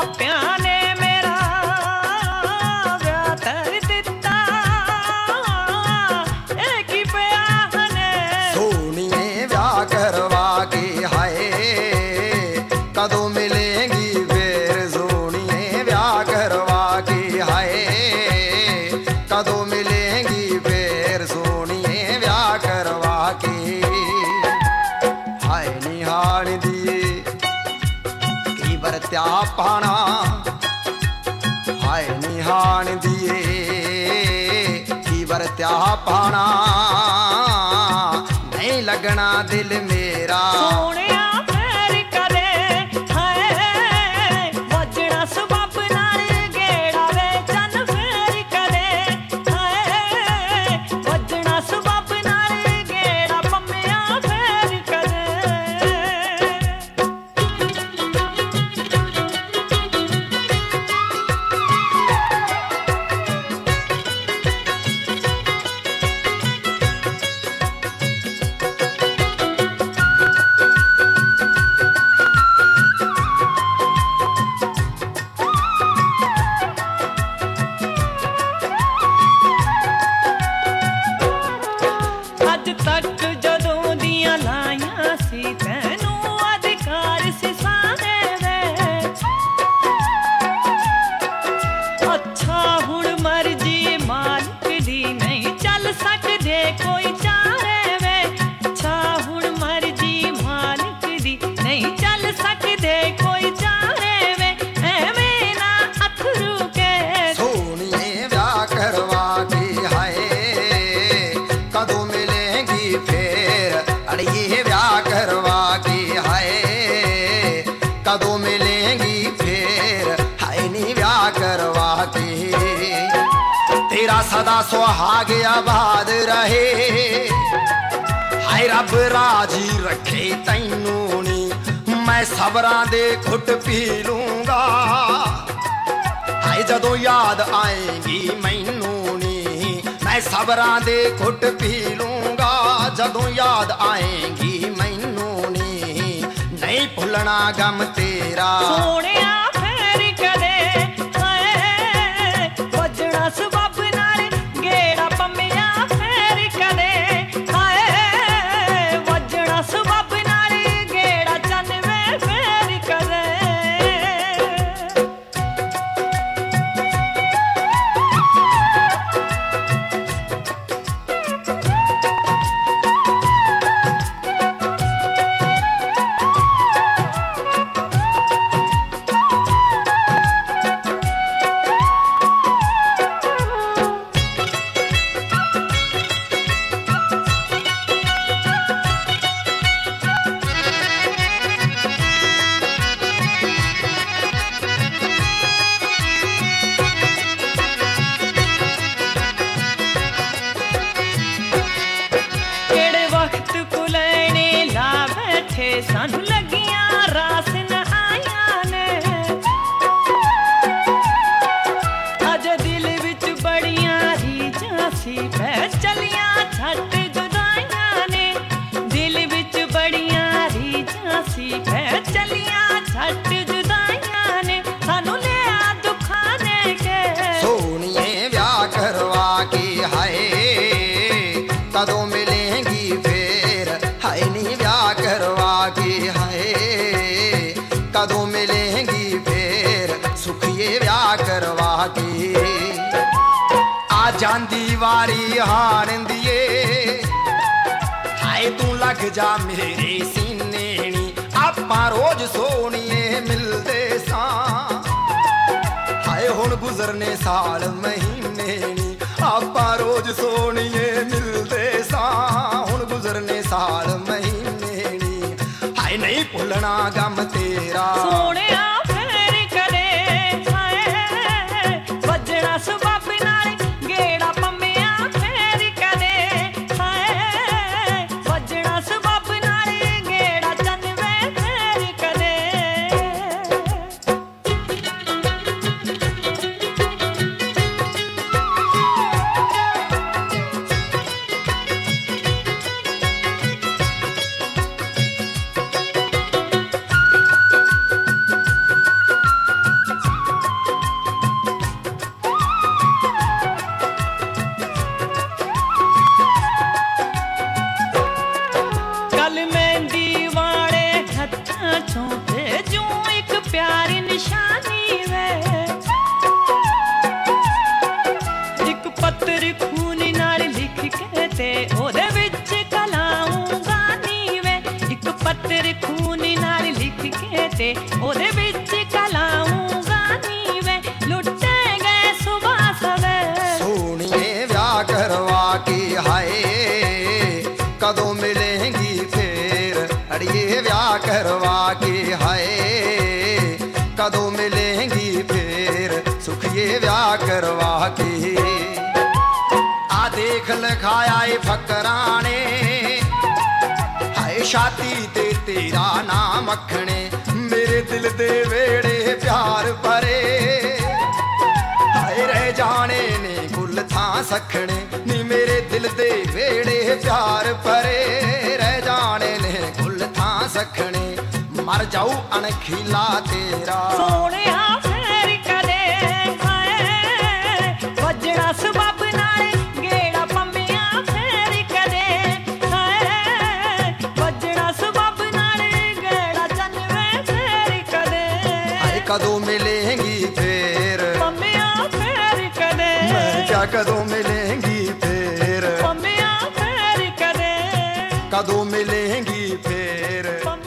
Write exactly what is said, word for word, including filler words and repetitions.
मापियां ने मेरा ब्याह कर दिता, एक ही ब्याह ने सोनिए ब्याह करवा के हाय कदों मिलेंगी फिर, सोनिए ब्याह करवा के हाय कदों मिलेंगी फिर, सोनिए ब्याह करवा के हाय निहाल दिए की बरत्या पाना, हाय निहाल दिए की बरत्या पाना, नहीं लगना दिल मेरा सोने तक जदों दियां लाइयां सी तैनू अधिकार सी सारे दे, अच्छा हुण मर्जी मालिक दी नहीं चल सकदे कोई चारे वे, अच्छा हुण मर्जी मालिक दी नहीं चल सकदे कोई चारे वे, एवें ना अथरू के सोनिए ब्याह करवा के हाय कदों मिलेंगी फिर, अड़िए ब्याह करवा के हाय कदों मिलेंगी फिर, हाय नी ब्याह करवा के तेरा सदा सुहाग आबाद रहे, हाय रब राजी रखे तैनू नी, मैं सबरां दे घुट पी लूंगा, हाय जदों याद आएगी मैनू नी, मैं सबरां दे घुट पी लूंगा, जदों याद आएगी मैनू नी, नहीं भुलना गम तेरा सोनिया फेर कदे हाय वजना सबब नाल गेड़ा पम्मिया फेर कदे हाय वजना सबब नाल गेड़ा चन वे फेर कदे सानू लगियां रास न आया ने, अज दिल विच बड़ियां रीझां सी पै चलियां छट जुदाइयां ने, दिल विच बड़ियां रीझां सी पै चलियां छट जुदाइयां ने, सानू लिया दुखा दे के सोनिए ब्याह करवा के हाय कदों मिलेंगी फिर, हाय नी ब्याह करवा के हाय कदों मिलेंगी फिर, सुखिए ब्याह करवा के आ जांदी वारी हारन दिए, हाय तू लग जा मेरे सीने नी, आपां रोज सोनिए मिलदे सां, हाय हुण गुजरने साल महीने नी, आपां रोज सोनिए मिलदे सां, हुण गुजरने साल महीने नी, हाय नहीं भुलना गम तेरा सोनिया फेर कदे हाय वजना सबब नाल गेड़ा पम्मिया फेर कदे हाय वजना सबब नाल गेड़ा चन वे फेर कदे कदों मिलेंगी फिर सुखिए ब्याह करवा के। आ देख लिखाया ए फकराने हाय छाती ते तेरा नाम अखने मेरे दिल दे वेड़े प्यार भरे हाय रह जाने ने गुल थां सखने नी मेरे दिल दे वेड़े प्यार भरे रह जाने ने गुल थां सखने मर जाऊ अनखीला तेरा सोनिया फेर कदे हाय वजना सबब नाल गेड़ा पंमिया फेर कदे हाय वजना सबब नाल गेड़ा चन्नवे फेर कदे हाय कदों मिलेंगी फिर पंमिया फेर कदे मैं क्या कदों मिलेंगी फिर पंमिया फेर कदे कदों मिलेंगी फिर।